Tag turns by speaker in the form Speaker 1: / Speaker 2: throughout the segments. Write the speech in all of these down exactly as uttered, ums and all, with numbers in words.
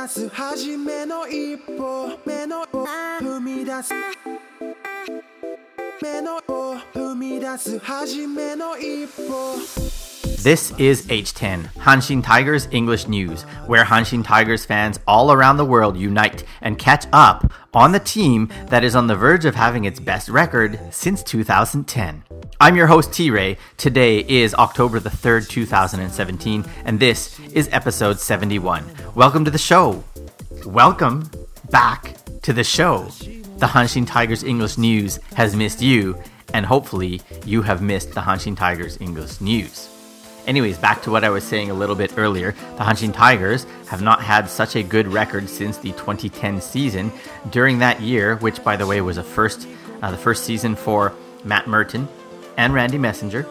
Speaker 1: 出す初めの一歩目の踏み出す目の踏み出す初めの一歩
Speaker 2: This is H ten, Hanshin Tigers English News, where Hanshin Tigers fans all around the world unite and catch up on the team that is on the verge of having its best record since two thousand ten. I'm your host T-Ray. Today is October the third, two thousand seventeen, and this is episode seventy-one. Welcome to the show. Welcome back to the show. The Hanshin Tigers English News has missed you, and hopefully you have missed the Hanshin Tigers English News. Anyways, back to what I was saying a little bit earlier, the Hanshin Tigers have not had such a good record since the twenty ten season. During that year, which by the way was a first, uh, the first season for Matt Merton and Randy Messenger,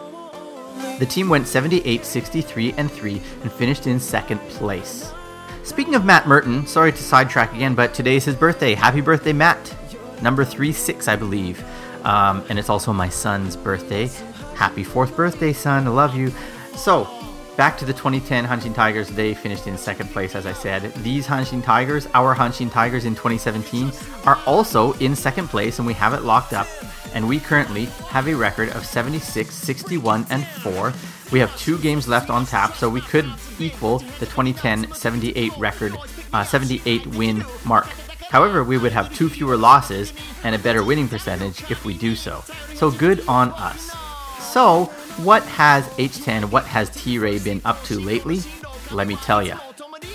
Speaker 2: the team went seventy-eight, sixty-three, and three and finished in second place. Speaking of Matt Merton, sorry to sidetrack again, but today's his birthday. Happy birthday, Matt. Number three six, I believe. Um, and it's also my son's birthday. Happy fourth birthday, son. I love you. So, back to the twenty ten Hanshin Tigers. They finished in second place, as I said. These Hanshin Tigers, our Hanshin Tigers in twenty seventeen, are also in second place, and we have it locked up. And we currently have a record of seventy-six, sixty-one, and four. We have two games left on tap, so we could equal the twenty ten seventy-eight record, uh, seventy-eight win mark. However, we would have two fewer losses and a better winning percentage if we do so. So good on us. So, what has H ten, what has T-Ray been up to lately? Let me tell you.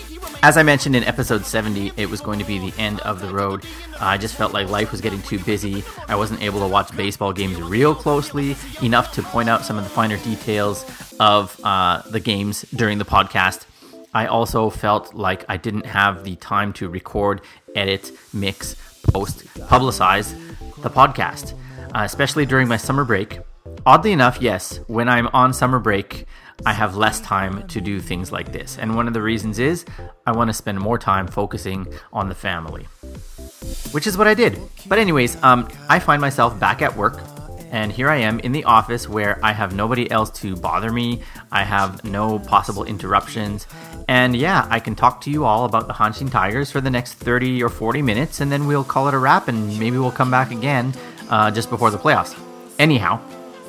Speaker 2: As I mentioned in episode seventy, it was going to be the end of the road. Uh, I just felt like life was getting too busy. I wasn't able to watch baseball games real closely, enough to point out some of the finer details of uh, the games during the podcast. I also felt like I didn't have the time to record, edit, mix, post, publicize the podcast, uh, especially during my summer break. Oddly enough, yes, when I'm on summer break, I have less time to do things like this. And one of the reasons is I want to spend more time focusing on the family, which is what I did. But anyways, um, I find myself back at work, and here I am in the office where I have nobody else to bother me. I have no possible interruptions. And yeah, I can talk to you all about the Hanshin Tigers for the next thirty or forty minutes, and then we'll call it a wrap, and maybe we'll come back again uh, just before the playoffs. Anyhow,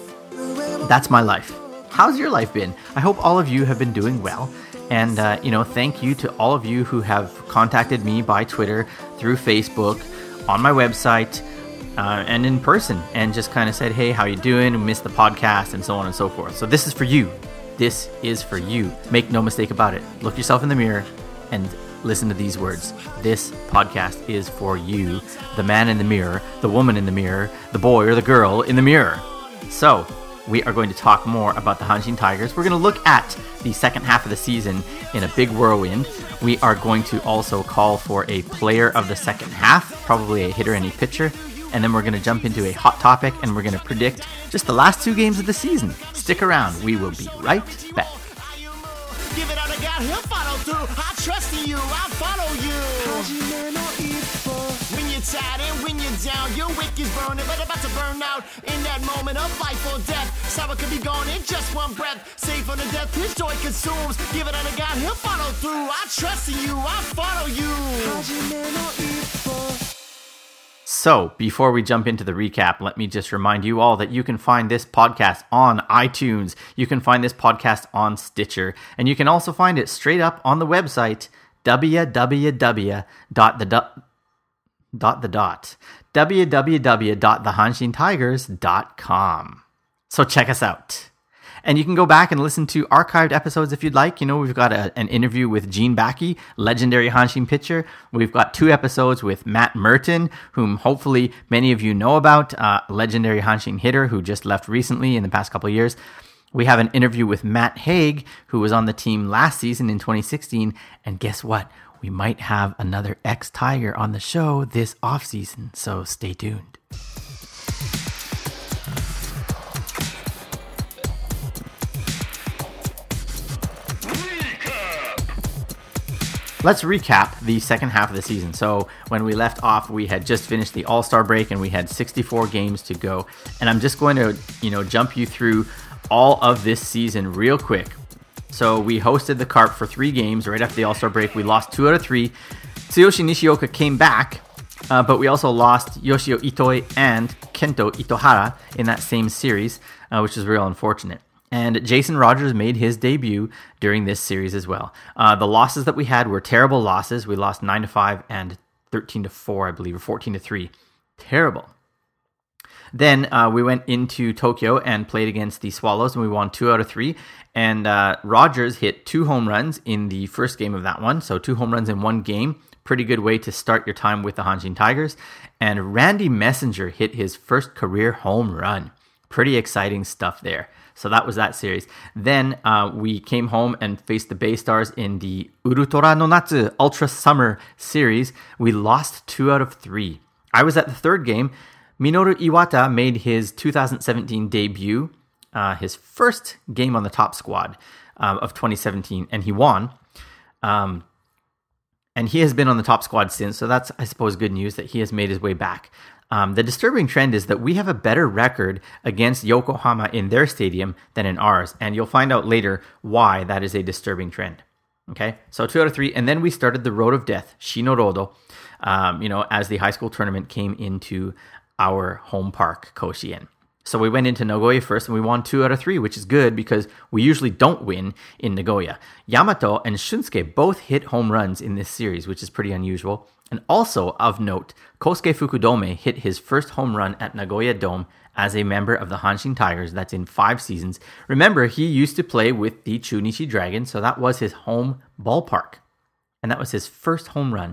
Speaker 2: that's my life. How's your life been? I hope all of you have been doing well. And, uh, you know, thank you to all of you who have contacted me by Twitter, through Facebook, on my website, uh, and in person, and just kind of said, hey, how you doing? Missed the podcast, and so on and so forth. So this is for you. This is for you. Make no mistake about it. Look yourself in the mirror and listen to these words. This podcast is for you, the man in the mirror, the woman in the mirror, the boy or the girl in the mirror. So, we are going to talk more about the Hanshin Tigers. We're going to look at the second half of the season in a big whirlwind. We are going to also call for a player of the second half, probably a hitter and a pitcher. And then we're going to jump into a hot topic, and we're going to predict just the last two games of the season. Stick around. We will be right back.
Speaker 3: Give it all I got, he'll follow through. I trust in you, I'll follow you. When you're tired and when you're down, your wick is burning, but about to burn out. In that moment of life or death, sour could be gone in just one breath. Safe on the death, his joy consumes. Give it all I got, he'll follow through. I trust in you, I'll follow you.
Speaker 2: So, before we jump into the recap, let me just remind you all that you can find this podcast on iTunes, you can find this podcast on Stitcher, and you can also find it straight up on the website, www dot the dot dot the dot www dot the hanshin tigers dot com. So check us out. And you can go back and listen to archived episodes if you'd like. You know, we've got a, an interview with Gene Backey, legendary Hanshin pitcher. We've got two episodes with Matt Merton, whom hopefully many of you know about, uh, legendary Hanshin hitter who just left recently in the past couple of years. We have an interview with Matt Haig, who was on the team last season in twenty sixteen. And guess what? We might have another ex-Tiger on the show this offseason, so stay tuned. Let's recap the second half of the season. So when we left off, we had just finished the All-Star break and we had sixty-four games to go. And I'm just going to, you know, jump you through all of this season real quick. So we hosted the Carp for three games right after the All-Star break. We lost two out of three. Tsuyoshi Nishioka came back, uh, but we also lost Yoshio Itoi and Kento Itohara in that same series, uh, which is real unfortunate. And Jason Rogers made his debut during this series as well. Uh, the losses that we had were terrible losses. We lost nine to five and thirteen to four, I believe, or fourteen to three. Terrible. Then uh, we went into Tokyo and played against the Swallows, and we won two out of three. And uh, Rogers hit two home runs in the first game of that one. So two home runs in one game. Pretty good way to start your time with the Hanshin Tigers. And Randy Messenger hit his first career home run. Pretty exciting stuff there. So that was that series. Then uh, we came home and faced the Bay Stars in the Urutora no Natsu Ultra Summer Series. We lost two out of three. I was at the third game. Minoru Iwata made his two thousand seventeen debut, uh, his first game on the top squad uh, of twenty seventeen, and he won. Um, and he has been on the top squad since, so that's, I suppose, good news that he has made his way back. Um, the disturbing trend is that we have a better record against Yokohama in their stadium than in ours, and you'll find out later why that is a disturbing trend. Okay, so two out of three, and then we started the road of death, Shinorodo, um, you know, as the high school tournament came into our home park, Koshien. So we went into Nagoya first, and we won two out of three, which is good because we usually don't win in Nagoya. Yamato and Shunsuke both hit home runs in this series, which is pretty unusual. And also of note, Kosuke Fukudome hit his first home run at Nagoya Dome as a member of the Hanshin Tigers. That's in five seasons. Remember, he used to play with the Chunichi Dragons, so that was his home ballpark. And that was his first home run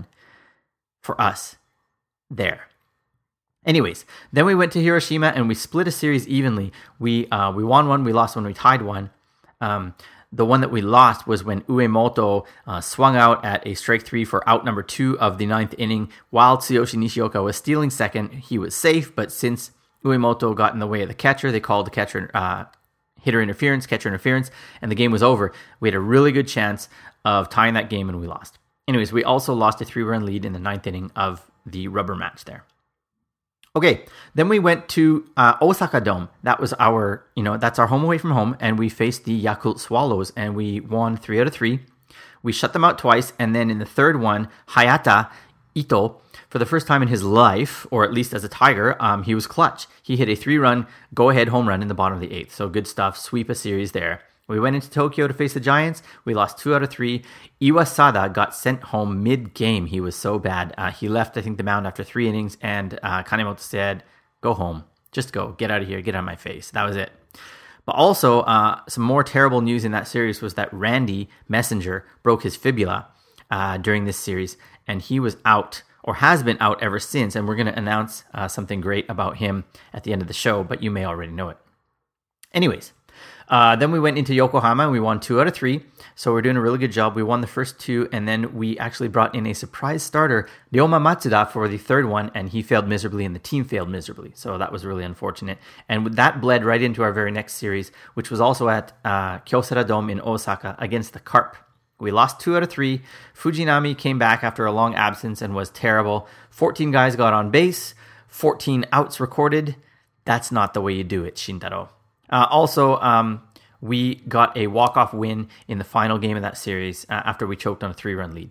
Speaker 2: for us there. Anyways, then we went to Hiroshima and we split a series evenly. We uh, we won one, we lost one, we tied one. Um, the one that we lost was when Uemoto uh, swung out at a strike three for out number two of the ninth inning. While Tsuyoshi Nishioka was stealing second, he was safe, but since Uemoto got in the way of the catcher, they called the catcher uh, hitter interference, catcher interference, and the game was over. We had a really good chance of tying that game and we lost. Anyways, we also lost a three-run lead in the ninth inning of the rubber match there. Okay, then we went to uh, Osaka Dome. That was our, you know, that's our home away from home, and we faced the Yakult Swallows, and we won three out of three. We shut them out twice, and then in the third one, Hayata Ito, for the first time in his life, or at least as a Tiger, um, he was clutch. He hit a three-run go-ahead home run in the bottom of the eighth, so good stuff. Sweep a series there. We went into Tokyo to face the Giants. We lost two out of three. Iwasada got sent home mid-game. He was so bad. Uh, he left, I think, the mound after three innings, and uh, Kanemoto said, go home. Just go. Get out of here. Get out of my face. That was it. But also, uh, some more terrible news in that series was that Randy Messenger broke his fibula uh, during this series, and he was out, or has been out ever since, and we're going to announce uh, something great about him at the end of the show, but you may already know it. Anyways, Uh, then we went into Yokohama and we won two out of three. So we're doing a really good job. We won the first two, and then we actually brought in a surprise starter, Ryoma Matsuda, for the third one, and he failed miserably and the team failed miserably. So that was really unfortunate. And that bled right into our very next series, which was also at uh, Kyocera Dome in Osaka against the Carp. We lost two out of three. Fujinami came back after a long absence and was terrible. fourteen guys got on base, fourteen outs recorded. That's not the way you do it, Shintaro. Uh, also, um, we got a walk-off win in the final game of that series uh, after we choked on a three-run lead.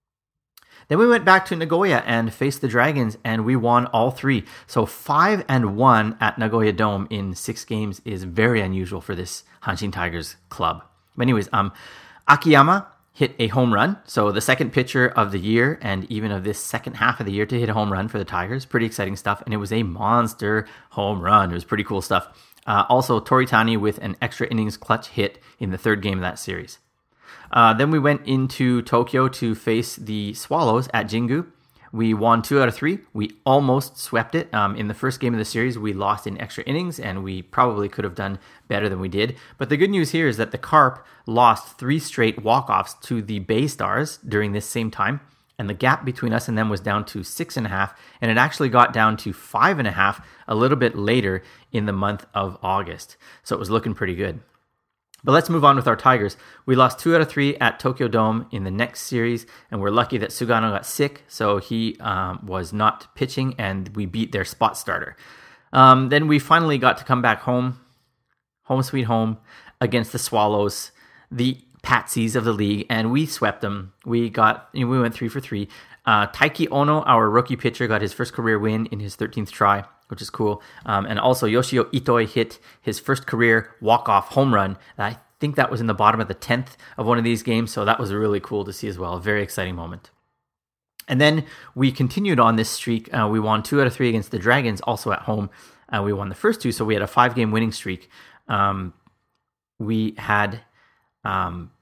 Speaker 2: Then we went back to Nagoya and faced the Dragons, and we won all three. So five and one at Nagoya Dome in six games is very unusual for this Hanshin Tigers club. But anyways, um, Akiyama hit a home run. So the second pitcher of the year, and even of this second half of the year, to hit a home run for the Tigers. Pretty exciting stuff, and it was a monster home run. It was pretty cool stuff. Uh, also, Toritani with an extra innings clutch hit in the third game of that series. Uh, then we went into Tokyo to face the Swallows at Jingu. We won two out of three. We almost swept it. Um, in the first game of the series, we lost in extra innings, and we probably could have done better than we did. But the good news here is that the Carp lost three straight walk-offs to the Bay Stars during this same time. And the gap between us and them was down to six and a half, and it actually got down to five and a half a little bit later in the month of August. So it was looking pretty good. But let's move on with our Tigers. We lost two out of three at Tokyo Dome in the next series, and we're lucky that Sugano got sick, so he um, was not pitching, and we beat their spot starter. Um, then we finally got to come back home, home sweet home, against the Swallows, the patsies of the league, and we swept them. We got, you know, we went three for three. Uh, Taiki Ono, our rookie pitcher, got his first career win in his thirteenth try, which is cool. Um, and also Yoshio Itoi hit his first career walk-off home run. I think that was in the bottom of the tenth of one of these games, so that was really cool to see as well. A very exciting moment. And then we continued on this streak. Uh, we won two out of three against the Dragons, also at home. Uh, we won the first two, so we had a five-game winning streak. Um, we had um,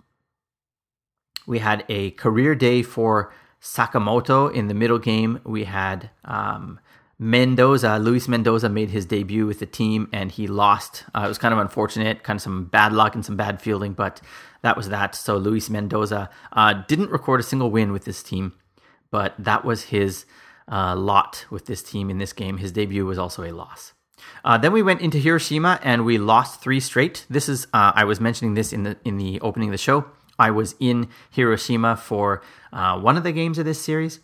Speaker 2: we had a career day for Sakamoto in the middle game. We had um, Mendoza, Luis Mendoza made his debut with the team, and he lost. Uh, it was kind of unfortunate, kind of some bad luck and some bad fielding, but that was that. So Luis Mendoza uh, didn't record a single win with this team, but that was his uh, lot with this team in this game. His debut was also a loss. Uh, then we went into Hiroshima and we lost three straight. This is uh, I was mentioning this in the in the opening of the show. I was in Hiroshima for uh, one of the games of this series.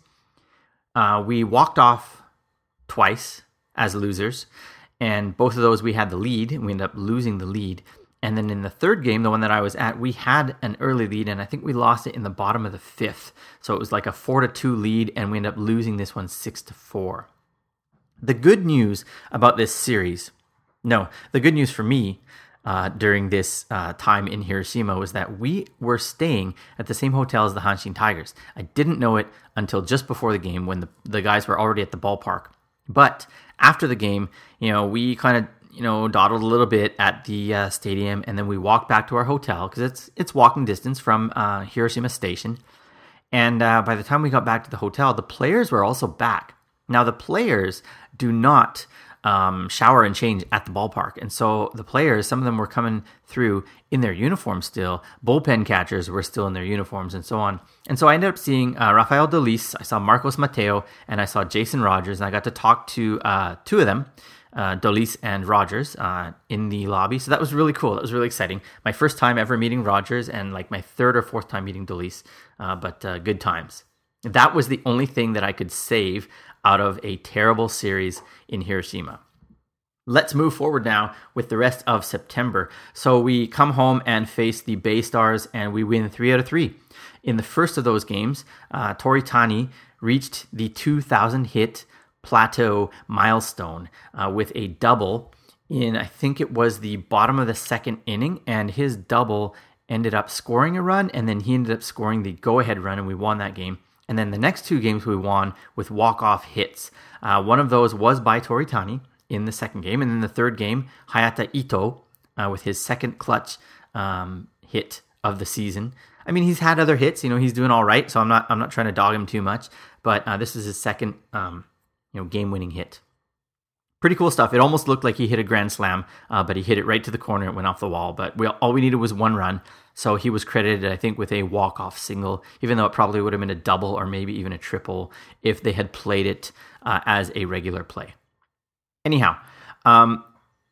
Speaker 2: Uh, we walked off twice as losers, and both of those we had the lead, and we ended up losing the lead. And then in the third game, the one that I was at, we had an early lead, and I think we lost it in the bottom of the fifth. So it was like a four to two lead, and we ended up losing this one six to four. The good news about this series, no, the good news for me uh, during this uh, time in Hiroshima was that we were staying at the same hotel as the Hanshin Tigers. I didn't know it until just before the game when the, the guys were already at the ballpark. But after the game, you know, we kind of you know, dawdled a little bit at the uh, stadium, and then we walked back to our hotel because it's it's walking distance from uh, Hiroshima Station. And uh, by the time we got back to the hotel, the players were also back. Now, the players do not um, shower and change at the ballpark. And so the players, some of them were coming through in their uniforms still. Bullpen catchers were still in their uniforms and so on. And so I ended up seeing uh, Rafael Dolis, I saw Marcos Mateo, and I saw Jason Rogers. And I got to talk to uh, two of them, uh, Dolis and Rogers, uh, in the lobby. So that was really cool. That was really exciting. My first time ever meeting Rogers and like my third or fourth time meeting Dolis, uh, but uh, good times. That was the only thing that I could save out of a terrible series in Hiroshima. Let's move forward now with the rest of September. So we come home and face the Bay Stars, and we win three out of three. In the first of those games, uh, Toritani reached the two thousand hit plateau milestone uh, with a double in, I think it was the bottom of the second inning, and his double ended up scoring a run, and then he ended up scoring the go-ahead run, and we won that game. And then the next two games we won with walk-off hits. Uh, one of those was by Toritani in the second game. And then the third game, Hayata Ito uh, with his second clutch um, hit of the season. I mean, he's had other hits. You know, he's doing all right. So I'm not I'm not trying to dog him too much. But uh, this is his second um, you know, game-winning hit. Pretty cool stuff. It almost looked like he hit a grand slam, uh, but he hit it right to the corner. It went off the wall. But we, all we needed was one run. So he was credited, I think, with a walk-off single, even though it probably would have been a double or maybe even a triple if they had played it uh, as a regular play. Anyhow, um,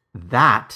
Speaker 2: that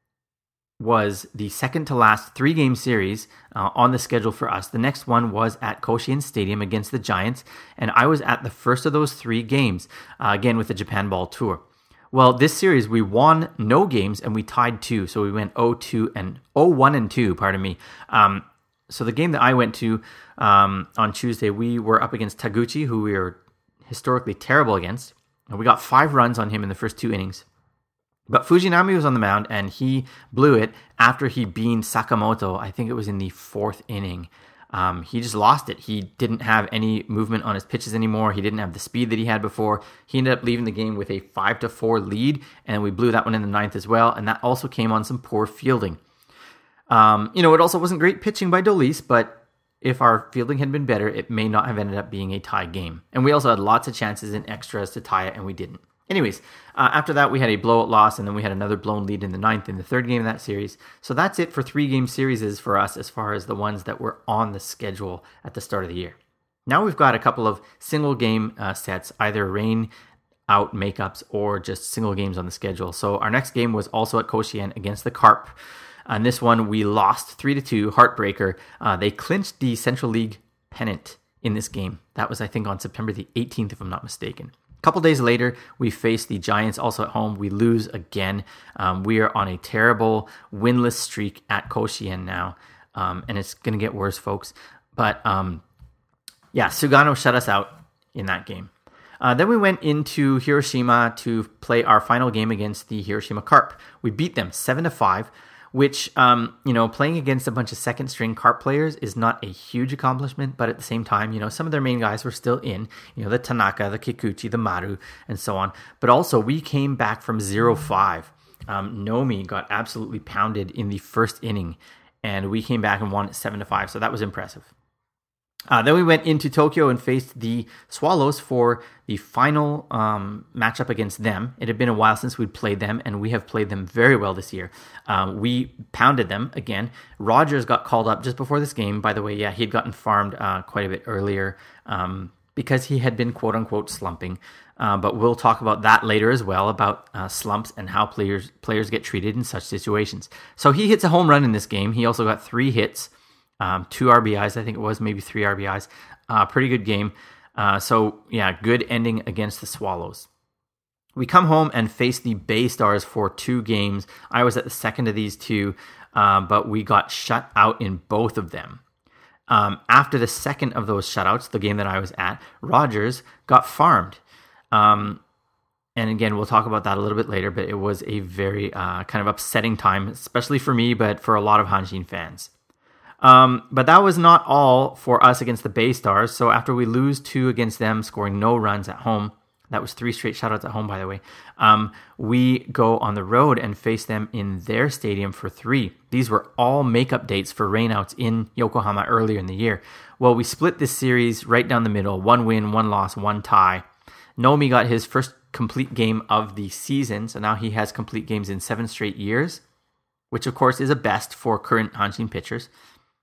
Speaker 2: was the second to last three-game series uh, on the schedule for us. The next one was at Koshien Stadium against the Giants, and I was at the first of those three games, uh, again with the Japan Ball Tour. Well, this series, we won no games and we tied two. So we went oh two and oh one and two, pardon me. Um, so the game that I went to um, on Tuesday, we were up against Taguchi, who we were historically terrible against. And we got five runs on him in the first two innings. But Fujinami was on the mound and he blew it after he beaned Sakamoto. I think it was in the fourth inning. Um, he just lost it. He didn't have any movement on his pitches anymore. He didn't have the speed that he had before. He ended up leaving the game with a five to four lead, and we blew that one in the ninth as well, and that also came on some poor fielding. Um, you know, it also wasn't great pitching by Dolis, but if our fielding had been better, it may not have ended up being a tie game. And we also had lots of chances in extras to tie it, and we didn't. Anyways, uh, after that, we had a blowout loss, and then we had another blown lead in the ninth in the third game of that series. So that's it for three-game series for us as far as the ones that were on the schedule at the start of the year. Now we've got a couple of single-game uh, sets, either rain-out makeups or just single games on the schedule. So our next game was also at Koshien against the Carp. On this one, we lost three to two, heartbreaker. Uh, they clinched the Central League pennant in this game. That was, I think, on September the eighteenth, if I'm not mistaken. A couple days later, we face the Giants also at home. We lose again. Um, we are on a terrible winless streak at Koshien now, um, and it's going to get worse, folks. But um, yeah, Sugano shut us out. in that game. Uh, then we went into Hiroshima to play our final game against the Hiroshima Carp. We beat them seven to five, which, um, you know, playing against a bunch of second-string Carp players is not a huge accomplishment, but at the same time, you know, some of their main guys were still in, you know, the Tanaka, the Kikuchi, the Maru, and so on. But also, we came back from zero five. Um, Nomi got absolutely pounded in the first inning, and we came back and won it seven to five, so that was impressive. Uh, then we went into Tokyo and faced the Swallows for the final um, matchup against them. It had been a while since we'd played them, and we have played them very well this year. Um, we pounded them again. Rogers got called up just before this game. By the way, yeah, he had gotten farmed uh, quite a bit earlier um, because he had been quote-unquote slumping. Uh, but we'll talk about that later as well, about uh, slumps and how players players get treated in such situations. So he hits a home run in this game. He also got three hits. Um, two R B Is, I think it was, maybe three R B Is. Uh, pretty good game. Uh, so, yeah, good ending against the Swallows. We come home and face the Bay Stars for two games. I was at the second of these two, uh, but we got shut out in both of them. Um, after the second of those shutouts, the game that I was at, Rogers got farmed. Um, and again, we'll talk about that a little bit later, but it was a very uh, kind of upsetting time, especially for me, but for a lot of Hanshin fans. Um, but that was not all for us against the Bay Stars. So after we lose two against them, scoring no runs at home, that was three straight shutouts at home, by the way, um, we go on the road and face them in their stadium for three. These were all makeup dates for rainouts in Yokohama earlier in the year. Well, we split this series right down the middle, one win, one loss, one tie. Nomi got his first complete game of the season, so now he has complete games in seven straight years, which of course is a best for current Hanshin pitchers.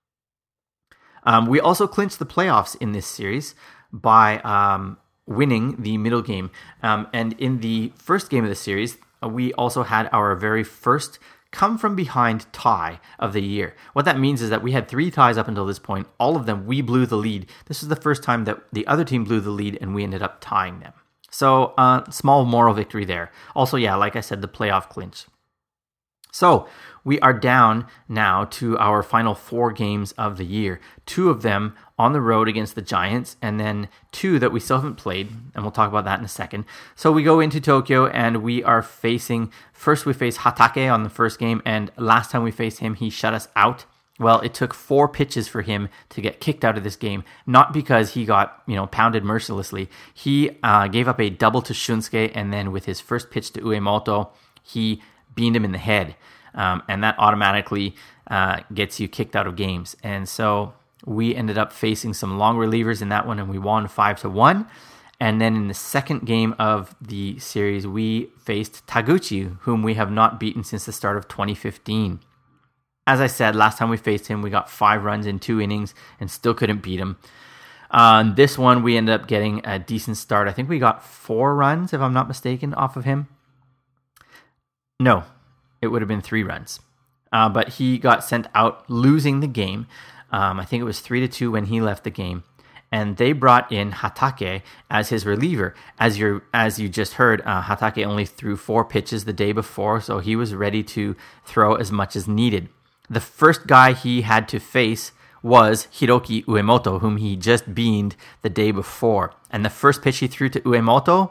Speaker 2: Um, we also clinched the playoffs in this series by um, winning the middle game. Um, and in the first game of the series, uh, we also had our very first come-from-behind tie of the year. What that means is that we had three ties up until this point. All of them, we blew the lead. This was the first time that the other team blew the lead, and we ended up tying them. So, uh, small moral victory there. Also, yeah, like I said, the playoff clinch. So, we are down now to our final four games of the year. Two of them on the road against the Giants, and then two that we still haven't played, and we'll talk about that in a second. So we go into Tokyo, and we are facing, first we face Hatake on the first game, and last time we faced him, he shut us out. Well, it took four pitches for him to get kicked out of this game, not because he got, you know, pounded mercilessly. He uh, gave up a double to Shunsuke, and then with his first pitch to Uemoto, he beamed him in the head. Um, and that automatically uh, gets you kicked out of games. And so we ended up facing some long relievers in that one, and we won five to one. And then in the second game of the series, we faced Taguchi, whom we have not beaten since the start of twenty fifteen. As I said, last time we faced him, we got five runs in two innings and still couldn't beat him. On uh, this one, we ended up getting a decent start. I think we got four runs, if I'm not mistaken, off of him. No. It would have been three runs. Uh, but he got sent out losing the game. Um, I think it was three to two when he left the game. And they brought in Hatake as his reliever. As you as you just heard, uh, Hatake only threw four pitches the day before, so he was ready to throw as much as needed. The first guy he had to face was Hiroki Uemoto, whom he just beaned the day before. And the first pitch he threw to Uemoto,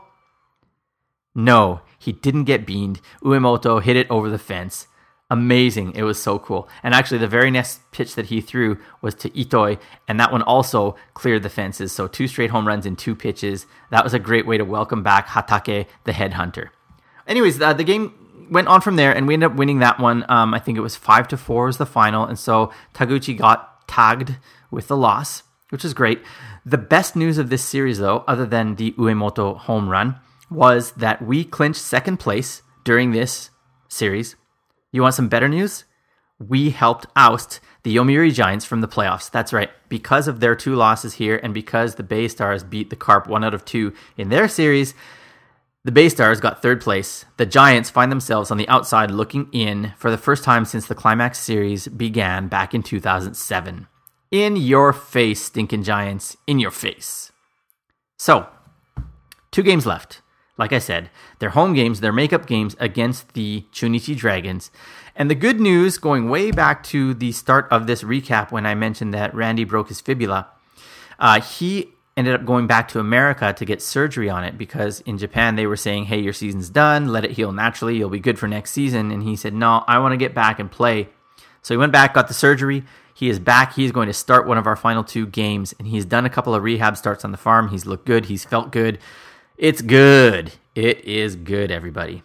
Speaker 2: no, he didn't get beaned. Uemoto hit it over the fence. Amazing. It was so cool. And actually, the very next pitch that he threw was to Itoi, and that one also cleared the fences. So two straight home runs in two pitches. That was a great way to welcome back Hatake, the headhunter. Anyways, uh, the game went on from there, and we ended up winning that one. Um, I think it was five to four was the final, and so Taguchi got tagged with the loss, which is great. The best news of this series, though, other than the Uemoto home run, was that we clinched second place during this series. You want some better news? We helped oust the Yomiuri Giants from the playoffs. That's right. Because of their two losses here, and because the Bay Stars beat the Carp one out of two in their series, the Bay Stars got third place. The Giants find themselves on the outside looking in for the first time since the Climax series began back in two thousand seven. In your face, stinking Giants. In your face. So, two games left. Like I said, they're home games, they're makeup games against the Chunichi Dragons. And the good news, going way back to the start of this recap when I mentioned that Randy broke his fibula, uh, he ended up going back to America to get surgery on it because in Japan they were saying, hey, your season's done, let it heal naturally, you'll be good for next season. And he said, no, I want to get back and play. So he went back, got the surgery. He is back. He's going to start one of our final two games, and he's done a couple of rehab starts on the farm. He's looked good. He's felt good. It's good. It is good, everybody.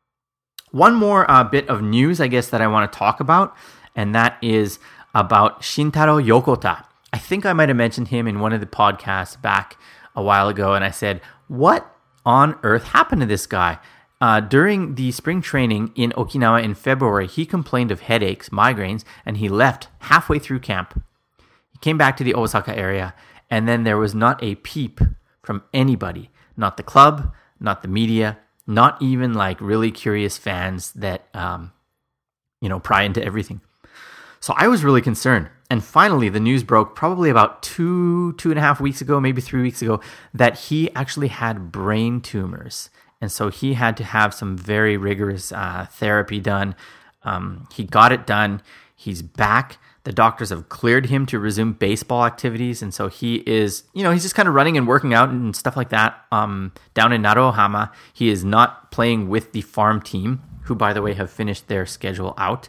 Speaker 2: One more uh, bit of news, I guess, that I want to talk about, and that is about Shintaro Yokota. I think I might have mentioned him in one of the podcasts back a while ago, and I said, what on earth happened to this guy? Uh, during the spring training in Okinawa in February, he complained of headaches, migraines, and he left halfway through camp. He came back to the Osaka area, and then there was not a peep from anybody. Not the club, not the media, not even like really curious fans that, um, you know, pry into everything. So I was really concerned. And finally, the news broke probably about two, two and a half weeks ago, maybe three weeks ago, that he actually had brain tumors. And so he had to have some very rigorous uh, therapy done. Um, he got it done. He's back. The doctors have cleared him to resume baseball activities. And so he is, you know, he's just kind of running and working out and stuff like that um, down in Naruohama. He is not playing with the farm team, who, by the way, have finished their schedule out.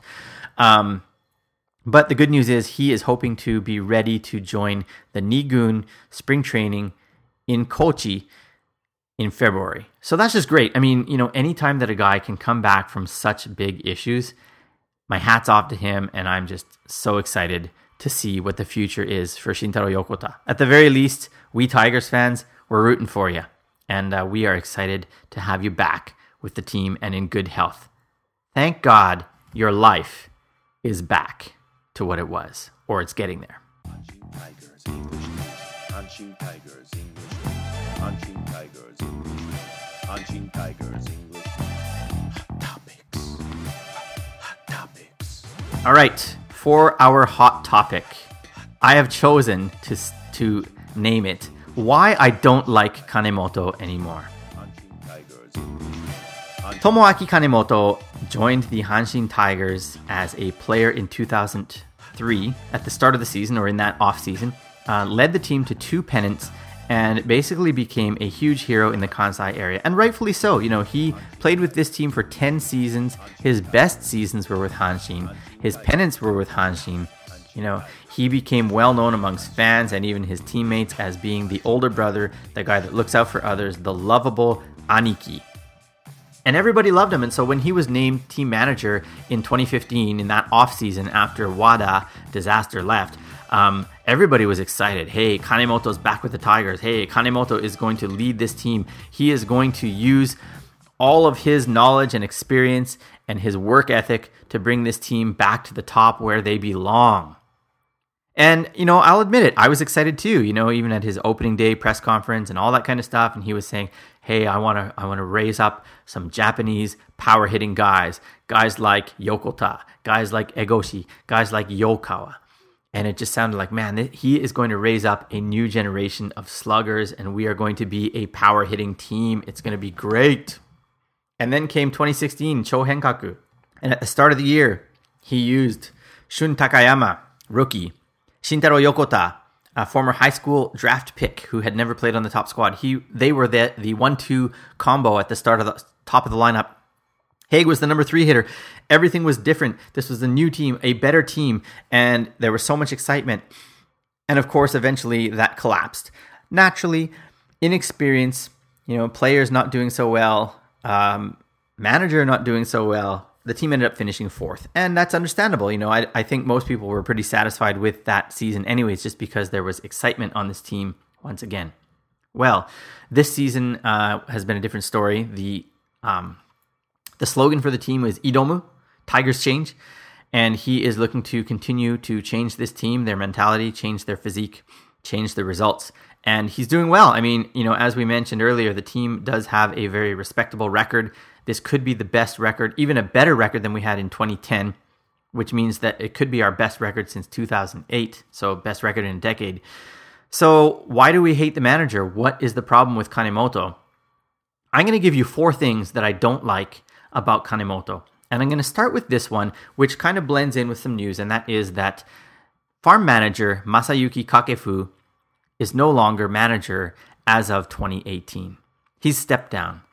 Speaker 2: Um, but the good news is he is hoping to be ready to join the Nigun spring training in Kochi in February. So that's just great. I mean, you know, anytime that a guy can come back from such big issues, my hat's off to him, and I'm just so excited to see what the future is for Shintaro Yokota. At the very least, we Tigers fans, we're rooting for you, and uh, we are excited to have you back with the team and in good health. Thank God your life is back to what it was, or it's getting there.
Speaker 4: Hanshin Tigers English News. Hanshin Tigers English News. Hanshin Tigers English. Hanshin Tigers English. Hot topics. Hot topics.
Speaker 2: All right, for our hot topic, I have chosen to to name it "Why I Don't Like Kanemoto Anymore."
Speaker 4: Hanshin Tigers English. Hanshin
Speaker 2: Tomoaki Kanemoto joined the Hanshin Tigers as a player in two thousand three at the start of the season, or in that off season, uh, led the team to two pennants, and basically became a huge hero in the Kansai area, and rightfully so. You know, he played with this team for ten seasons. His best seasons were with Hanshin. His pennants were with Hanshin. You know, he became well known amongst fans and even his teammates as being the older brother, the guy that looks out for others, the lovable Aniki. And everybody loved him. And so when he was named team manager in twenty fifteen, in that offseason after WADA disaster left, um, everybody was excited. Hey, Kanemoto's back with the Tigers. Hey, Kanemoto is going to lead this team. He is going to use all of his knowledge and experience and his work ethic to bring this team back to the top where they belong. And, you know, I'll admit it, I was excited too, you know, even at his opening day press conference and all that kind of stuff. And he was saying, hey, I want to I want to raise up some Japanese power hitting guys, guys like Yokota, guys like Egoshi, guys like Yokawa. And it just sounded like, man, he is going to raise up a new generation of sluggers, and we are going to be a power hitting team. It's going to be great. And then came twenty sixteen, Chohenkaku. And at the start of the year, he used Shun Takayama, rookie, Shintaro Yokota, a former high school draft pick who had never played on the top squad. He They were the the one two combo at the start of the top of the lineup. Haig was the number three hitter. Everything was different. This was a new team, a better team, and there was so much excitement. And of course, eventually that collapsed. Naturally, inexperience, you know, players not doing so well, um, manager not doing so well. The team ended up finishing fourth, and that's understandable. You know, I, I think most people were pretty satisfied with that season anyways, just because there was excitement on this team once again. Well, this season uh, has been a different story. The um, the slogan for the team is Idomu, Tigers Change, and he is looking to continue to change this team, their mentality, change their physique, change the results. And he's doing well. I mean, you know, as we mentioned earlier, the team does have a very respectable record. This could be the best record, even a better record than we had in twenty ten, which means that it could be our best record since two thousand eight, so best record in a decade. So why do we hate the manager? What is the problem with Kanemoto? I'm going to give you four things that I don't like about Kanemoto. And I'm going to start with this one, which kind of blends in with some news, and that is that farm manager Masayuki Kakefu is no longer manager as of twenty eighteen. He's stepped down.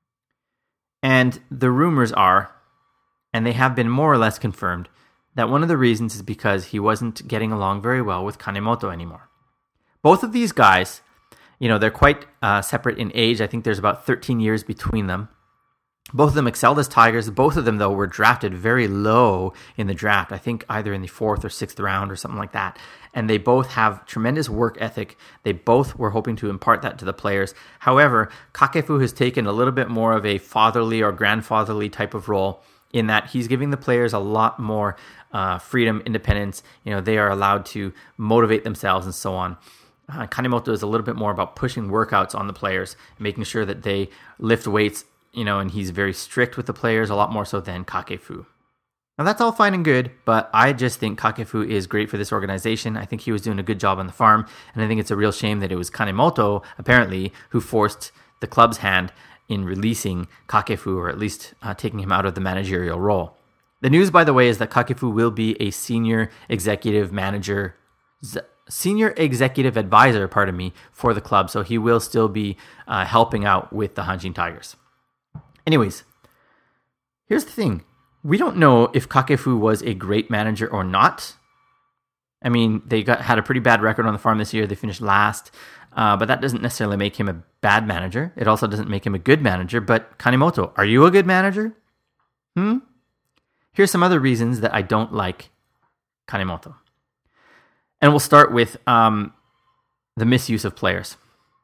Speaker 2: And the rumors are, and they have been more or less confirmed, that one of the reasons is because he wasn't getting along very well with Kanemoto anymore. Both of these guys, you know, they're quite uh, separate in age. I think there's about thirteen years between them. Both of them excelled as Tigers. Both of them, though, were drafted very low in the draft. I think either in the fourth or sixth round or something like that. And they both have tremendous work ethic. They both were hoping to impart that to the players. However, Kakefu has taken a little bit more of a fatherly or grandfatherly type of role in that he's giving the players a lot more uh, freedom, independence. You know, they are allowed to motivate themselves and so on. Uh, Kanemoto is a little bit more about pushing workouts on the players, making sure that they lift weights, you know, and he's very strict with the players, a lot more so than Kakefu. Now, that's all fine and good, but I just think Kakefu is great for this organization. I think he was doing a good job on the farm, and I think it's a real shame that it was Kanemoto, apparently, who forced the club's hand in releasing Kakefu, or at least uh, taking him out of the managerial role. The news, by the way, is that Kakefu will be a senior executive manager, z- senior executive advisor, pardon me, for the club, so he will still be uh, helping out with the Hanshin Tigers. Anyways, here's the thing. We don't know if Kakefu was a great manager or not. I mean, they got had a pretty bad record on the farm this year. They finished last, uh, but that doesn't necessarily make him a bad manager. It also doesn't make him a good manager. But Kanemoto, are you a good manager? Hmm? Here's some other reasons that I don't like Kanemoto. And we'll start with um, the misuse of players.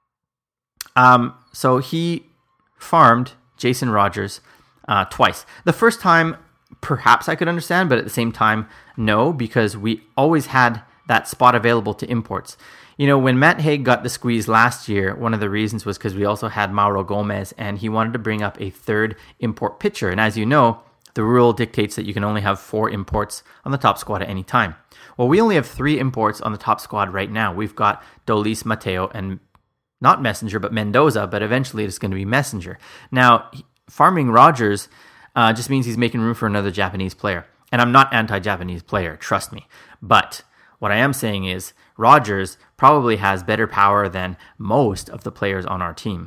Speaker 2: Um, so he farmed Jason Rogers uh, twice. The first time, perhaps I could understand, but at the same time, no, because we always had that spot available to imports. You know, when Matt Haig got the squeeze last year, one of the reasons was because we also had Mauro Gomez, and he wanted to bring up a third import pitcher. And as you know, the rule dictates that you can only have four imports on the top squad at any time. Well, we only have three imports on the top squad right now. We've got Dolis, Mateo, and not Messenger, but Mendoza, but eventually it's going to be Messenger. Now, farming Rogers uh, just means he's making room for another Japanese player. And I'm not anti-Japanese player, trust me. But what I am saying is Rogers probably has better power than most of the players on our team.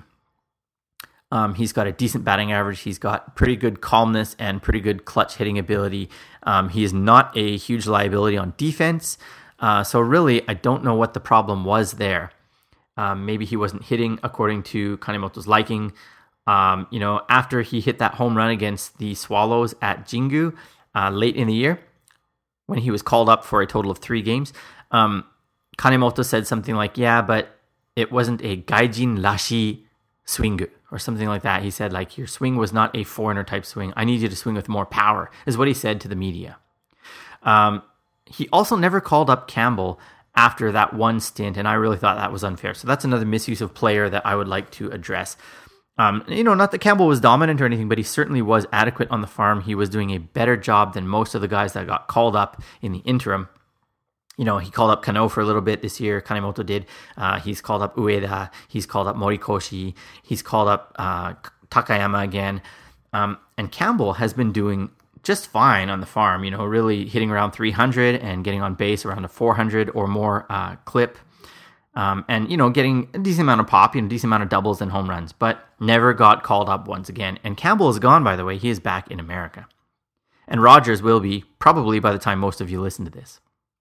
Speaker 2: Um, he's got a decent batting average. He's got pretty good calmness and pretty good clutch hitting ability. Um, he is not a huge liability on defense. Uh, so really, I don't know what the problem was there. Um, maybe he wasn't hitting according to Kanemoto's liking. Um, you know, after he hit that home run against the Swallows at Jingu uh, late in the year, when he was called up for a total of three games, um, Kanemoto said something like, yeah, but it wasn't a gaijin rashi swing, or something like that. He said, like, your swing was not a foreigner type swing. I need you to swing with more power, is what he said to the media. Um, he also never called up Campbell after that one stint, and I really thought that was unfair. So that's another misuse of player that I would like to address. Um, you know, not that Campbell was dominant or anything, but he certainly was adequate on the farm. He was doing a better job than most of the guys that got called up in the interim. You know, he called up Kano for a little bit this year. Kanemoto did. Uh, he's called up Ueda. He's called up Morikoshi. He's called up uh, Takayama again. Um, and Campbell has been doing just fine on the farm, you know, really hitting around three hundred and getting on base around a four hundred or more uh, clip. Um, and, you know, getting a decent amount of pop, you know, decent amount of doubles and home runs, but never got called up once again. And Campbell is gone, by the way. He is back in America. And Rogers will be probably by the time most of you listen to this.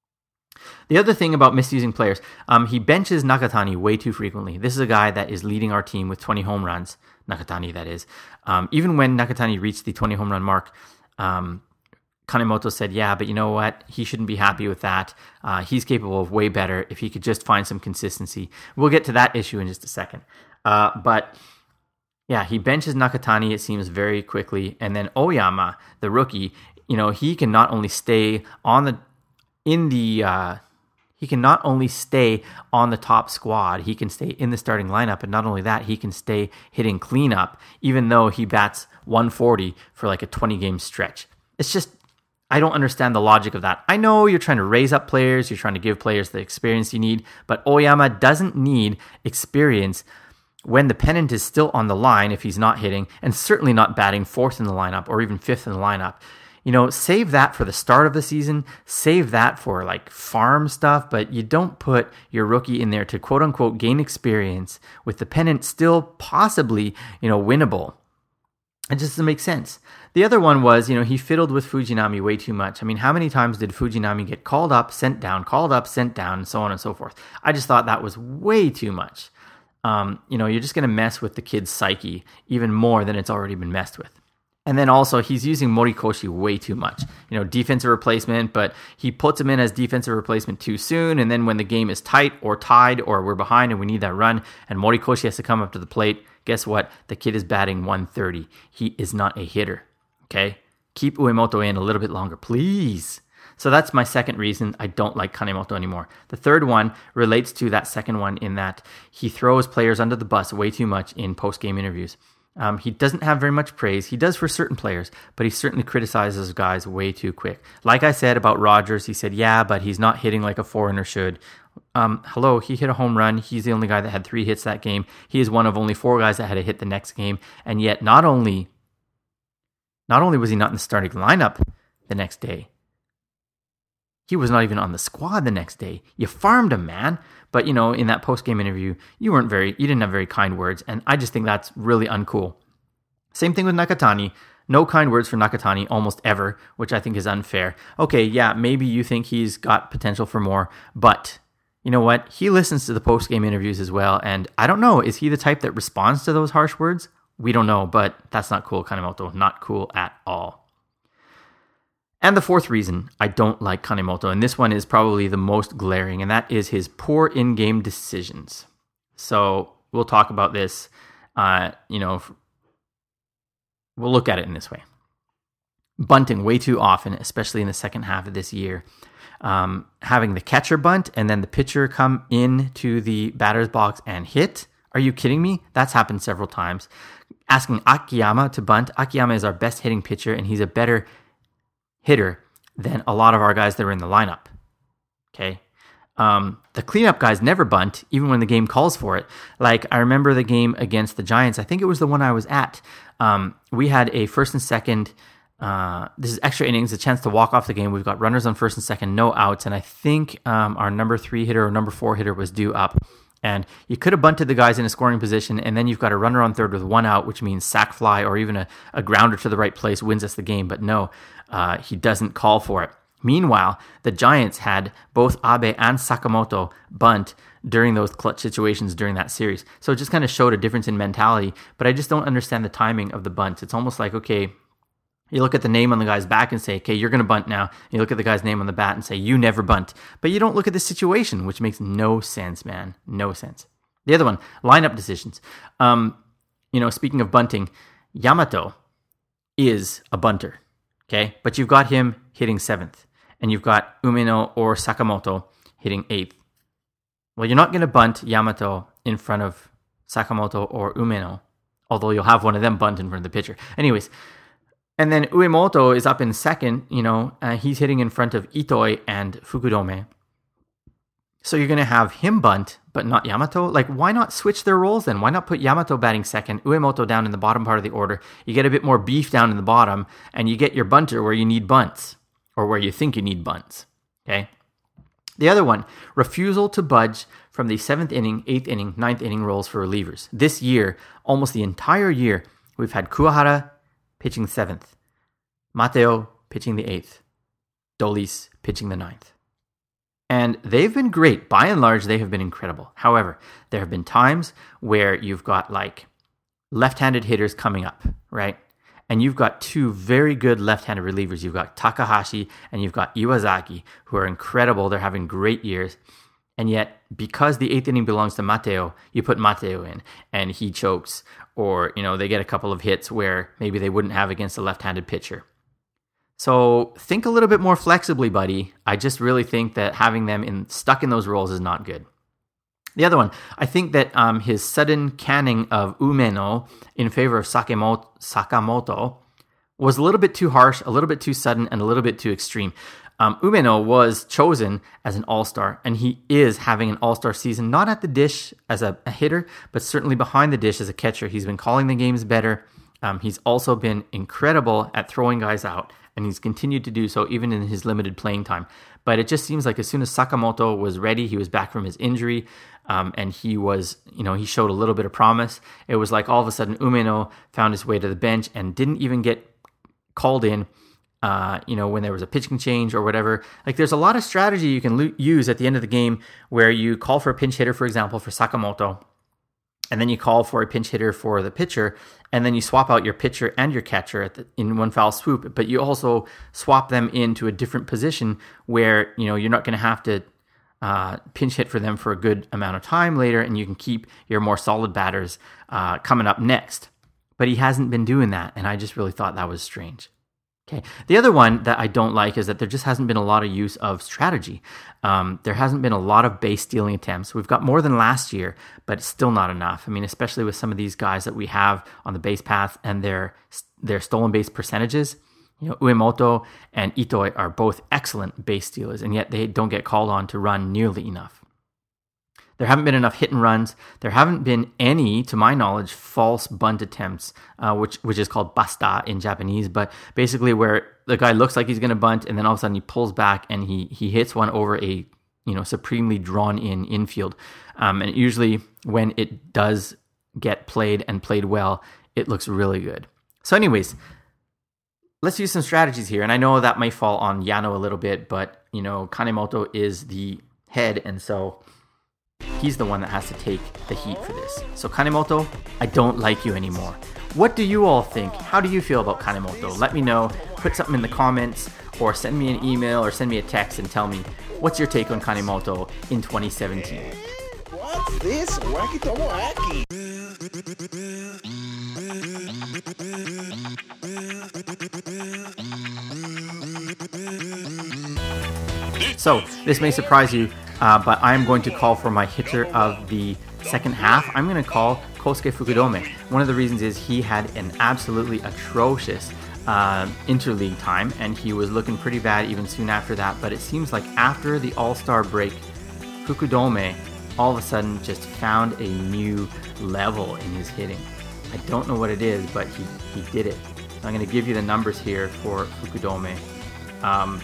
Speaker 2: The other thing about misusing players, um, he benches Nakatani way too frequently. This is a guy that is leading our team with twenty home runs, Nakatani that is. Um, even when Nakatani reached the twenty home run mark, um, Kanemoto said, yeah, but you know what? He shouldn't be happy with that. Uh, he's capable of way better if he could just find some consistency. We'll get to that issue in just a second. Uh, but yeah, he benches Nakatani, it seems, very quickly. And then Oyama, the rookie, you know, he can not only stay on the in the uh, he can not only stay on the top squad, he can stay in the starting lineup, and not only that, he can stay hitting cleanup, even though he bats one forty for like a twenty game stretch. It's just, I don't understand the logic of that. I know you're trying to raise up players, you're trying to give players the experience you need, but Oyama doesn't need experience when the pennant is still on the line if he's not hitting, and certainly not batting fourth in the lineup or even fifth in the lineup. you know, save that for the start of the season, save that for like farm stuff, but you don't put your rookie in there to quote unquote gain experience with the pennant still possibly, you know, winnable. It just doesn't make sense. The other one was, you know, he fiddled with Fujinami way too much. I mean, how many times did Fujinami get called up, sent down, called up, sent down, and so on and so forth? I just thought that was way too much. Um, you know, you're just going to mess with the kid's psyche even more than it's already been messed with. And then also, he's using Morikoshi way too much. You know, defensive replacement, but he puts him in as defensive replacement too soon. And then when the game is tight or tied or we're behind and we need that run and Morikoshi has to come up to the plate, guess what? The kid is batting one thirty. He is not a hitter, okay? Keep Uemoto in a little bit longer, please. So that's my second reason I don't like Kanemoto anymore. The third one relates to that second one in that he throws players under the bus way too much in post-game interviews. Um, he doesn't have very much praise. He does for certain players, but he certainly criticizes guys way too quick. Like I said about Rogers, he said, yeah, but he's not hitting like a foreigner should. Um, hello, he hit a home run. He's the only guy that had three hits that game. He is one of only four guys that had a hit the next game. And yet not only, not only was he not in the starting lineup the next day, he was not even on the squad the next day. You farmed him, man. But, you know, in that post-game interview, you weren't very, you didn't have very kind words. And I just think that's really uncool. Same thing with Nakatani. No kind words for Nakatani almost ever, which I think is unfair. Okay, yeah, maybe you think he's got potential for more, but you know what? He listens to the post-game interviews as well. And I don't know, is he the type that responds to those harsh words? We don't know, but that's not cool, Kanemoto. Not cool at all. And the fourth reason I don't like Kanemoto, and this one is probably the most glaring, and that is his poor in-game decisions. So we'll talk about this, uh, you know, we'll look at it in this way. Bunting way too often, especially in the second half of this year. Um, having the catcher bunt and then the pitcher come into the batter's box and hit. Are you kidding me? That's happened several times. Asking Akiyama to bunt. Akiyama is our best hitting pitcher, and he's a better hitter than a lot of our guys that are in the lineup. Okay. Um, the cleanup guys never bunt, even when the game calls for it. Like, I remember the game against the Giants. I think it was the one I was at. Um, we had a first and second, uh, this is extra innings, a chance to walk off the game. We've got runners on first and second, no outs. And I think um, our number three hitter or number four hitter was due up. And you could have bunted the guys in a scoring position, and then you've got a runner on third with one out, which means sac fly or even a, a grounder to the right place wins us the game. But no, uh, he doesn't call for it. Meanwhile, the Giants had both Abe and Sakamoto bunt during those clutch situations during that series. So it just kind of showed a difference in mentality, but I just don't understand the timing of the bunts. It's almost like, okay, you look at the name on the guy's back and say, okay, you're going to bunt now. You look at the guy's name on the bat and say, you never bunt. But you don't look at the situation, which makes no sense, man. No sense. The other one, lineup decisions. Um, you know, speaking of bunting, Yamato is a bunter, okay? But you've got him hitting seventh, and you've got Umeno or Sakamoto hitting eighth. Well, you're not going to bunt Yamato in front of Sakamoto or Umeno, although you'll have one of them bunt in front of the pitcher. Anyways, and then Uemoto is up in second, you know, uh, he's hitting in front of Itoi and Fukudome. So you're going to have him bunt, but not Yamato? Like, why not switch their roles then? Why not put Yamato batting second, Uemoto down in the bottom part of the order? You get a bit more beef down in the bottom, and you get your bunter where you need bunts, or where you think you need bunts, okay? The other one, refusal to budge from the seventh inning, eighth inning, ninth inning roles for relievers. This year, almost the entire year, we've had Kuwahara pitching seventh, Mateo pitching the eighth, Dolis pitching the ninth. And they've been great. By and large, they have been incredible. However, there have been times where you've got like left-handed hitters coming up, right? And you've got two very good left-handed relievers. You've got Takahashi and you've got Iwazaki, who are incredible. They're having great years. And yet, because the eighth inning belongs to Mateo, you put Mateo in and he chokes, or, you know, they get a couple of hits where maybe they wouldn't have against a left-handed pitcher. So think a little bit more flexibly, buddy. I just really think that having them in stuck in those roles is not good. The other one, I think that um, his sudden canning of Umeno in favor of Sakamoto, Sakamoto was a little bit too harsh, a little bit too sudden, and a little bit too extreme. Um, Umeno was chosen as an all-star, and he is having an all-star season, not at the dish as a, a hitter, but certainly behind the dish as a catcher. He's been calling the games better. Um, he's also been incredible at throwing guys out, and he's continued to do so even in his limited playing time. But it just seems like as soon as Sakamoto was ready, he was back from his injury, um, and he was, you know, he showed a little bit of promise. It was like all of a sudden Umeno found his way to the bench and didn't even get called in, uh, you know, when there was a pitching change or whatever. Like, there's a lot of strategy you can lo- use at the end of the game where you call for a pinch hitter, for example, for Sakamoto, and then you call for a pinch hitter for the pitcher, and then you swap out your pitcher and your catcher at the, in one foul swoop, but you also swap them into a different position where, you know, you're not going to have to uh, pinch hit for them for a good amount of time later, and you can keep your more solid batters uh, coming up next. But he hasn't been doing that, and I just really thought that was strange. Okay. The other one that I don't like is that there just hasn't been a lot of use of strategy. Um, there hasn't been a lot of base stealing attempts. We've got more than last year, but it's still not enough. I mean, especially with some of these guys that we have on the base path and their their stolen base percentages. You know, Uemoto and Itoi are both excellent base stealers, and yet they don't get called on to run nearly enough. There haven't been enough hit and runs. There haven't been any, to my knowledge, false bunt attempts, uh, which which is called basta in Japanese, but basically where the guy looks like he's going to bunt and then all of a sudden he pulls back and he he hits one over a, you know, supremely drawn in infield. Um, and usually when it does get played and played well, it looks really good. So anyways, let's use some strategies here. And I know that might fall on Yano a little bit, but, you know, Kanemoto is the head, and so he's the one that has to take the heat for this. So Kanemoto, I don't like you anymore. What do you all think? How do you feel about Kanemoto? Let me know. Put something in the comments, or send me an email, or send me a text and tell me what's your take on Kanemoto in twenty seventeen.
Speaker 1: What's this? Wacky Tomoaki.
Speaker 2: So, this may surprise you, uh, but I'm going to call for my hitter of the second half. I'm going to call Kosuke Fukudome. One of the reasons is he had an absolutely atrocious uh, interleague time, and he was looking pretty bad even soon after that. But it seems like after the All-Star break, Fukudome all of a sudden just found a new level in his hitting. I don't know what it is, but he, he did it. So I'm going to give you the numbers here for Fukudome. Um,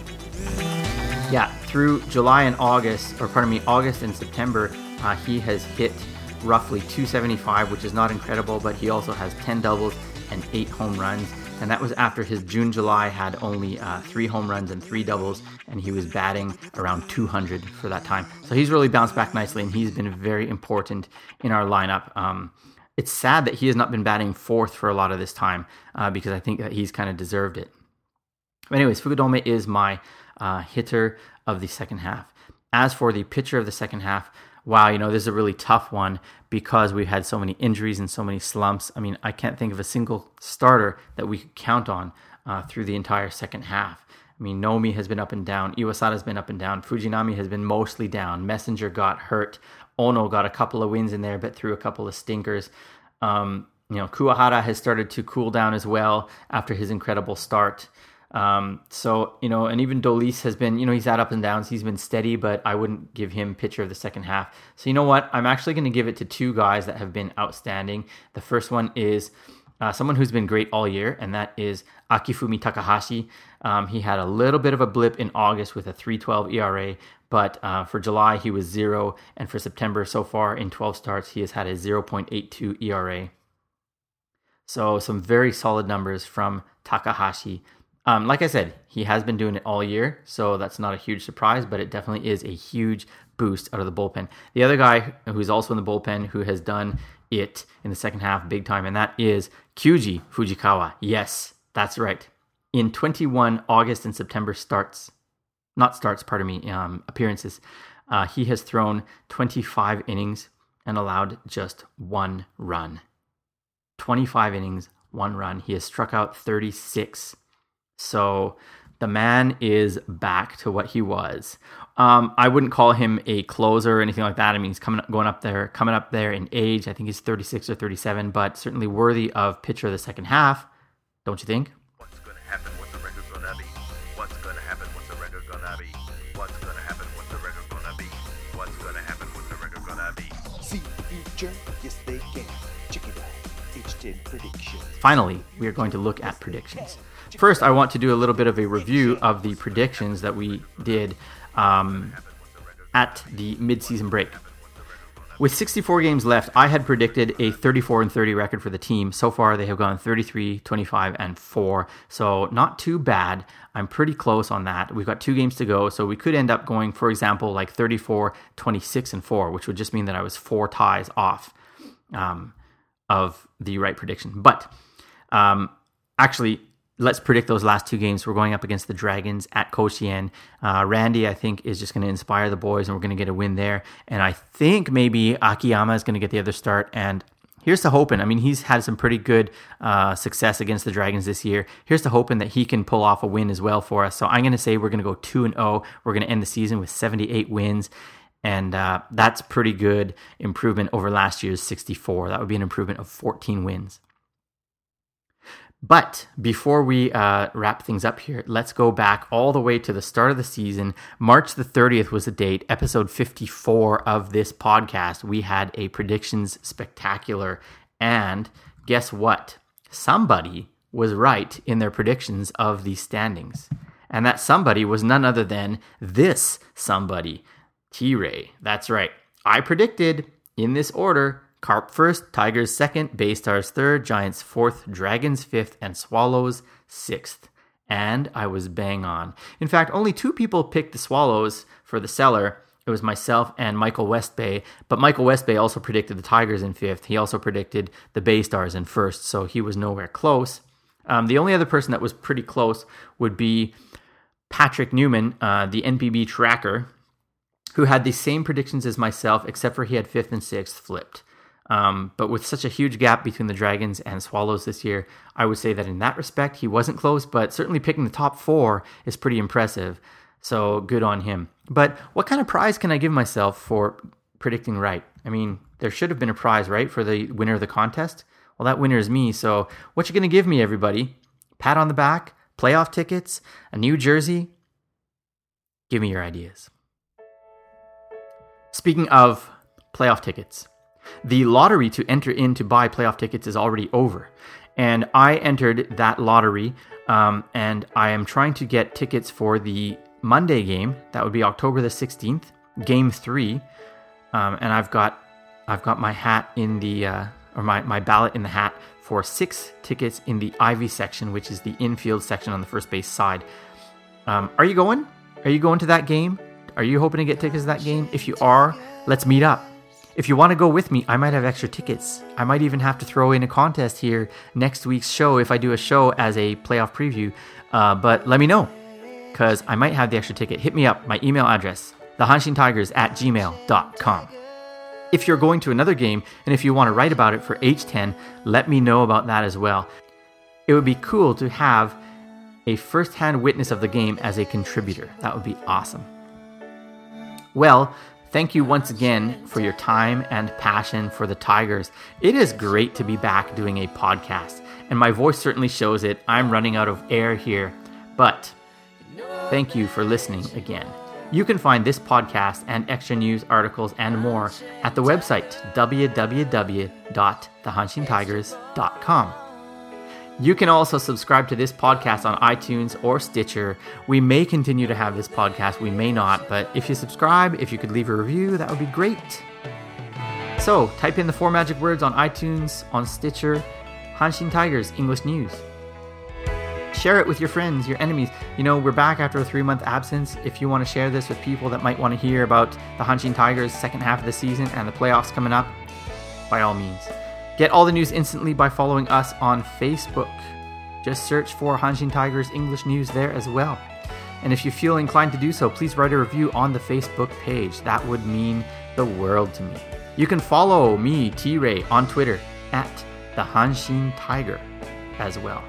Speaker 2: Yeah, through July and August, or pardon me, August and September, uh, he has hit roughly two seventy-five, which is not incredible, but he also has ten doubles and eight home runs. And that was after his June, July had only uh, three home runs and three doubles, and he was batting around two hundred for that time. So he's really bounced back nicely, and he's been very important in our lineup. Um, it's sad that he has not been batting fourth for a lot of this time, uh, because I think that he's kind of deserved it. But anyways, Fukudome is my Uh, hitter of the second half. As for the pitcher of the second half, wow, you know, this is a really tough one because we've had so many injuries and so many slumps. I mean, I can't think of a single starter that we could count on uh, through the entire second half. I mean, Nomi has been up and down. Iwasada's been up and down. Fujinami has been mostly down. Messenger got hurt. Ono got a couple of wins in there, but threw a couple of stinkers. Um, you know, Kuwahara has started to cool down as well after his incredible start. Um, so, you know, and even Dolis has been, you know, he's had up and downs. He's been steady, but I wouldn't give him pitcher of the second half. So, you know what? I'm actually going to give it to two guys that have been outstanding. The first one is uh, someone who's been great all year, and that is Akifumi Takahashi. Um, he had a little bit of a blip in August with a three twelve E R A, but uh, for July he was zero, and for September so far in twelve starts, he has had a zero point eight two E R A. So some very solid numbers from Takahashi. Um, like I said, he has been doing it all year, so that's not a huge surprise, but it definitely is a huge boost out of the bullpen. The other guy who's also in the bullpen who has done it in the second half big time, and that is Kyuji Fujikawa. Yes, that's right. In twenty-one August and September starts, not starts, pardon me, um, appearances, uh, he has thrown twenty-five innings and allowed just one run. twenty-five innings, one run. He has struck out thirty-six. So the man is back to what he was. Um, I wouldn't call him a closer or anything like that. I mean, he's coming up, going up there, coming up there in age. I think he's thirty-six or thirty-seven, but certainly worthy of pitcher of the second half. Don't you think?
Speaker 5: What's going to happen? What's the record going to be? What's going to happen? What's the record going to be? What's going to happen? What's the record going to be? What's going to happen? What's the record going to be?
Speaker 1: See the future? Yes, they can. Check it out. H ten predictions.
Speaker 2: Finally, we are going to look at predictions. first, I want to do a little bit of a review of the predictions that we did um, at the mid-season break. With sixty-four games left, I had predicted a thirty-four and thirty record for the team. So far, they have gone thirty-three, twenty-five, and four. So not too bad. I'm pretty close on that. We've got two games to go, so we could end up going, for example, like thirty-four, twenty-six, and four, which would just mean that I was four ties off um, of the right prediction. But um, actually, let's predict those last two games. We're going up against the Dragons at Koshien. Uh, Randy, I think, is just going to inspire the boys, and we're going to get a win there. And I think maybe Akiyama is going to get the other start. And here's to hoping. I mean, he's had some pretty good uh, success against the Dragons this year. Here's to hoping that he can pull off a win as well for us. So I'm going to say we're going to go two and oh. We're going to end the season with seventy-eight wins. And uh, that's pretty good improvement over last year's sixty-four. That would be an improvement of fourteen wins. But before we uh, wrap things up here, let's go back all the way to the start of the season. March the thirtieth was the date, episode fifty-four of this podcast. We had a predictions spectacular. And guess what? Somebody was right in their predictions of the standings. And that somebody was none other than this somebody, T-Ray. That's right. I predicted in this order: Carp first, Tigers second, Bay Stars third, Giants fourth, Dragons fifth, and Swallows sixth. And I was bang on. In fact, only two people picked the Swallows for the cellar. It was myself and Michael Westbay. But Michael Westbay also predicted the Tigers in fifth. He also predicted the Bay Stars in first, so he was nowhere close. Um, the only other person that was pretty close would be Patrick Newman, uh, the N P B tracker, who had the same predictions as myself, except for he had fifth and sixth flipped. Um, but with such a huge gap between the Dragons and Swallows this year, I would say that in that respect, he wasn't close, but certainly picking the top four is pretty impressive. So good on him. But what kind of prize can I give myself for predicting right? I mean, there should have been a prize, right, for the winner of the contest? Well, that winner is me. So what you going to give me, everybody? Pat on the back, playoff tickets, a new jersey? Give me your ideas. Speaking of playoff tickets, the lottery to enter in to buy playoff tickets is already over. And I entered that lottery, um, and I am trying to get tickets for the Monday game. That would be October the sixteenth, game three. Um, and I've got I've got my hat in the, uh, or my, my ballot in the hat for six tickets in the Ivy section, which is the infield section on the first base side. Um, are you going? Are you going to that game? Are you hoping to get tickets to that game? If you are, let's meet up. If you want to go with me, I might have extra tickets. I might even have to throw in a contest here next week's show if I do a show as a playoff preview. Uh, but let me know, because I might have the extra ticket. Hit me up. My email address, the hanshin tigers at gmail dot com. If you're going to another game, and if you want to write about it for H ten, let me know about that as well. It would be cool to have a first-hand witness of the game as a contributor. That would be awesome. Well, thank you once again for your time and passion for the Tigers. It is great to be back doing a podcast, and my voice certainly shows it. I'm running out of air here, but thank you for listening again. You can find this podcast and extra news, articles, and more at the website w w w dot the hanshin tigers dot com. You can also subscribe to this podcast on iTunes or Stitcher. We may continue to have this podcast, we may not, but if you subscribe, if you could leave a review, that would be great. So, type in the four magic words on iTunes, on Stitcher, Hanshin Tigers English News. Share it with your friends, your enemies. You know, we're back after a three-month absence. If you want to share this with people that might want to hear about the Hanshin Tigers' second half of the season and the playoffs coming up, by all means. Get all the news instantly by following us on Facebook. Just search for Hanshin Tigers English News there as well. And if you feel inclined to do so, please write a review on the Facebook page. That would mean the world to me. You can follow me, T-Ray, on Twitter at the Hanshin Tiger as well.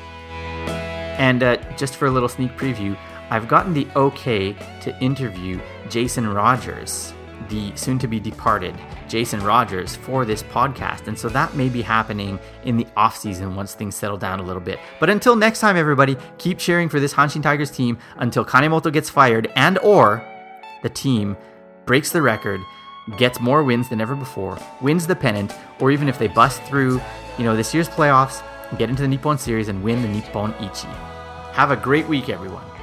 Speaker 2: And uh, just for a little sneak preview, I've gotten the okay to interview Jason Rogers, the soon-to-be departed Jason Rogers, for this podcast. And so that may be happening in the off-season once things settle down a little bit. But until next time, everybody, keep cheering for this Hanshin Tigers team until Kanemoto gets fired and or the team breaks the record, gets more wins than ever before, wins the pennant, or even if they bust through, you know, this year's playoffs get into the Nippon Series, and win the Nippon Ichi. Have a great week, everyone.